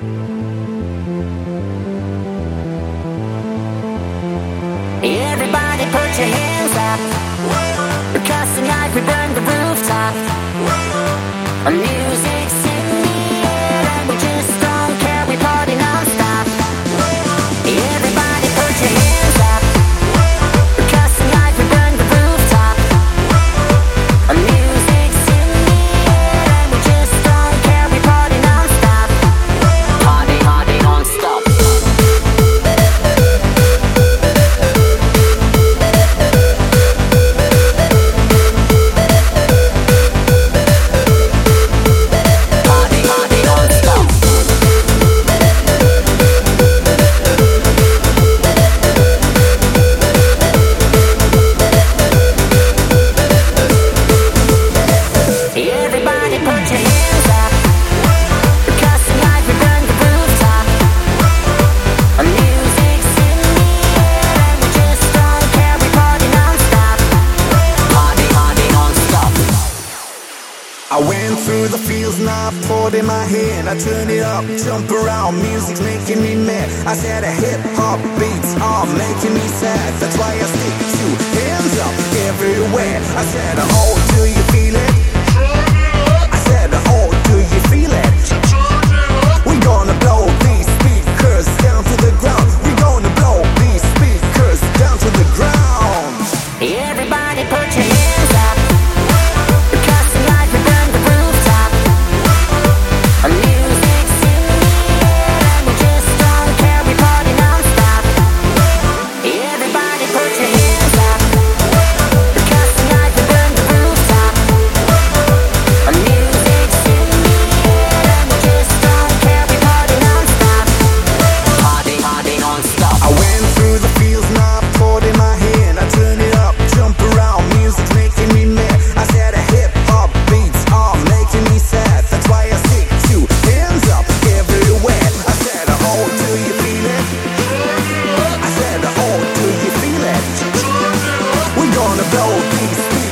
Everybody put your hands up, because tonight we burn the rooftop. Music's in the air and we just don't care, we party non-stop. Everybody put your hands up, because tonight we burn the rooftop. Music's in the air and we just don't care, we party non-stop. Party, party non-stop. Everybody put your hands up, because tonight we burn the rooftop. Music's in the air and we just don't care, we party non-stop. Party, party non-stop. I went through the fields and I poured in my head. I turned it up, jump around, music's making me mad. I said a hip-hop beats are making me sad. That's why I stick to hands up everywhere. I said, oh, do you feel it? I said, oh, do you feel it? We're gonna blow these speakers down to the ground. We're gonna blow these speakers down to the ground. Everybody put your hands up, because tonight we burn the rooftop. Music's in the air and we just don't care, we party non-stop. Everybody put your hands up, because tonight we burn the rooftop. Music's in the air and we just don't care, we party non-stop. Party, party non-stop. I went through the fields and I poured in my hand. I turned it up, jump around, music's making me mad. I said a hip-hop beats are making me sad. That's why I stick to hands up everywhere. I said, oh, do you feel it? I said, oh, do you feel it? We're gonna blow these speakers